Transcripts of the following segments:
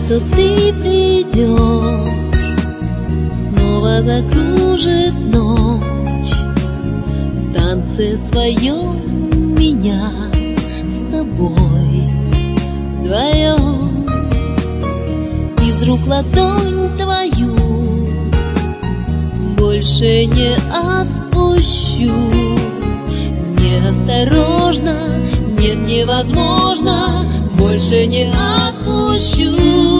что ты придешь, снова закружит ночь в танце своем меня с тобой вдвоем. Из рук ладонь твою больше не отпущу. Неосторожно, нет, невозможно, больше не отпущу.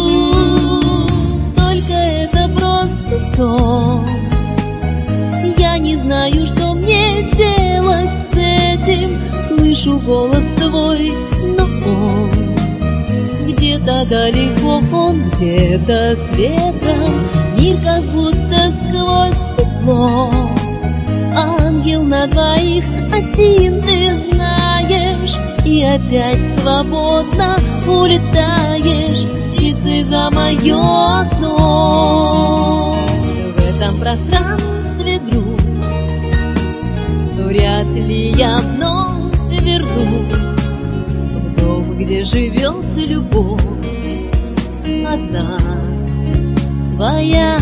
Только это просто сон. Я не знаю, что мне делать с этим. Слышу голос твой, но он где-то далеко, он где-то с ветром. Мир как будто сквозь стекло. Ангел на двоих, один ты знаешь, и опять свободно улетаешь птицей за мое окно. В этом пространстве грусть, но вряд ли я вновь вернусь в дом, где живет любовь одна твоя.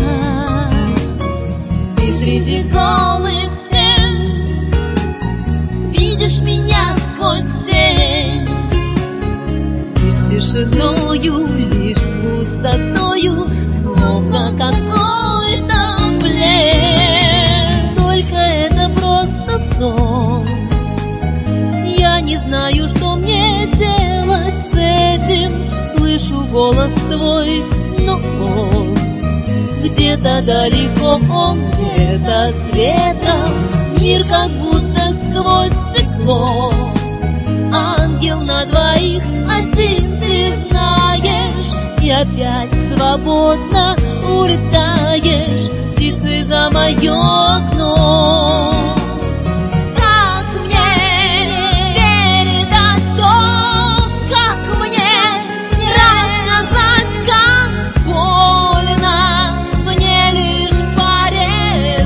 Ты среди голых стен видишь меня сквозь тень, лишь тишиною, лишь с пустотою, словно какой-то плен. Только это просто сон. Я не знаю, что мне делать с этим. Слышу голос твой, но он где-то далеко, он где-то с ветром. Мир как будто сквозь стекло. Ангел на двоих, один ты знаешь, и опять свободно улетаешь птицей за мое окно. Как мне передать, что, как мне рассказать, как больно мне лишь в паре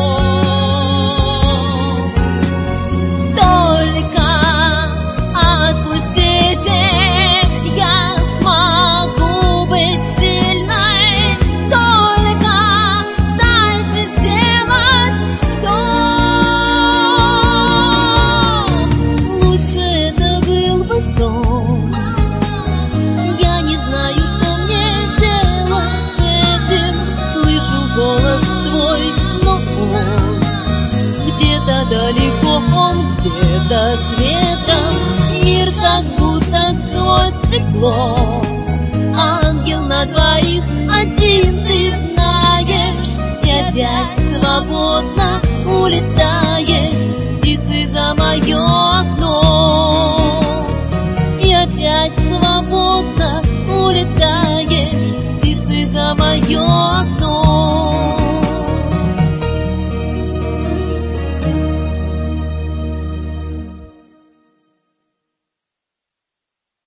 строк. Только отпустите, я смогу быть сильной. Только дайте сделать вдох. Лучше это был бы сон. Я не знаю, что мне делать с этим. Слышу голос твой, но он где-то далеко, он где-то с ветром. Мир как будто сквозь стекло. Ангел на двоих, один ты знаешь, и опять свободно улетаешь птицей за мое окно.